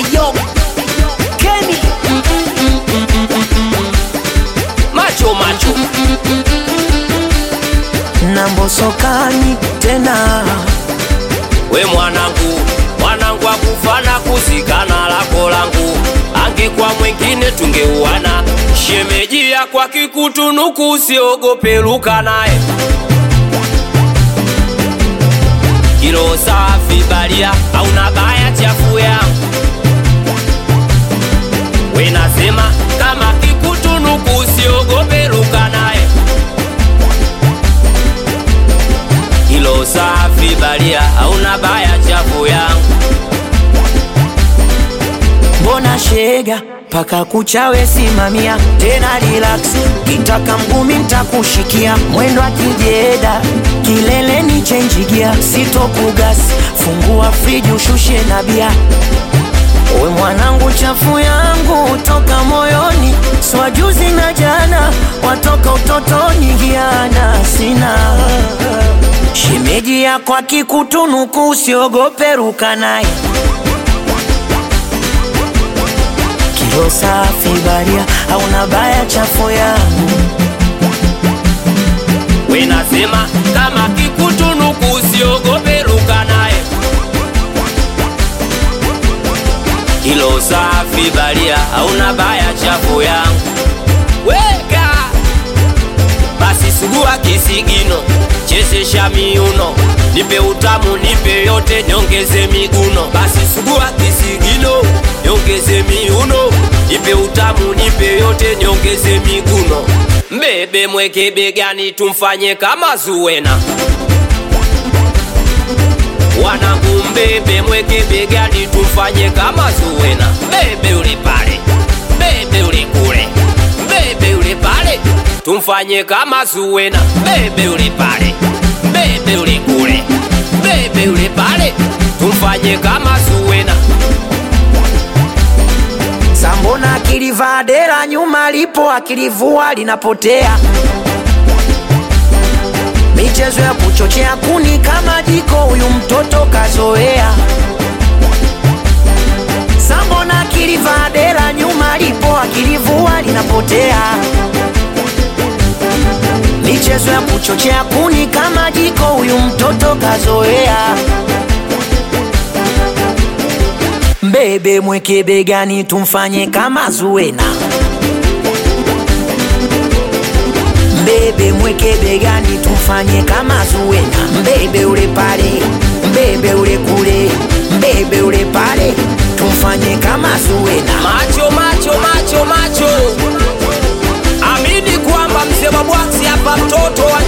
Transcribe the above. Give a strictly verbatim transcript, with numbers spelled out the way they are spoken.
Eyo Kenny Macho macho Nambosokani tena. We mwanangu, mwanangu akufana kuzikana lako langu. Angekuwa mwingine tungeuana. Shemeji ya kwa kikutunuku usiogope luka nae. Kilo safi balia hauna baya chafu yangu. We nasema kama kikutunuku usiogope luka nae. Kilo safi balia hauna baya chafu yangu. Mbona shega paka kuchawe simamia tena relax, kitaka mgumi nitakushikia mwendo akijeda kileleni change gear, sitokugas fungua friji ushushe na bia. We mwanangu chafu yangu toka moyoni, swajuzi na jana watoka utotoni giana sina. Shemeji ya kwa kikutunuku usiogope ruka nae. Kilo safi baria hauna baya chafu yangu. We nasema kama kikutunuku usiogope luka nae. Kilo safi baria hauna baya chafu yangu. Weka basi sugua kisigino, chezesha miuno, nipe utamu nipe yote nyongeze miguno. Basi sugua kisigino, nyongeze miuno, nipe utamu nipe yote nyongeze miguno. Mbebe mweke begani tumfanye kama Zuwena. Wanangu mbebe mweke begani tumfanye kama Zuwena. Mbebe ule pale, mbebe ule kule, mbebe ule pale tumfanye kama Zuwena. Mbebe ule pale, mbebe ule kule, mbebe ule pale tumfanye kama Zuwena. Sambona akilivaa dera nyuma lipo akilivua linapotea. Michezo ya kuchochea kuni kama jiko huyu mtoto kazoea. Sambona akilivaa dera nyuma lipo akilivua linapotea. Michezo ya kuchochea kuni kama jiko huyu mtoto kazoea. Mbebe mweke begani tumfanye kama Zuwena. Mbebe mweke begani tumfanye kama Zuwena. Mbebe ule pale, mbebe ule kule, mbebe ule pale tumfanye kama Zuwena. Macho macho macho macho, amini kwamba mzee Mabwaksi hapa mtoto wa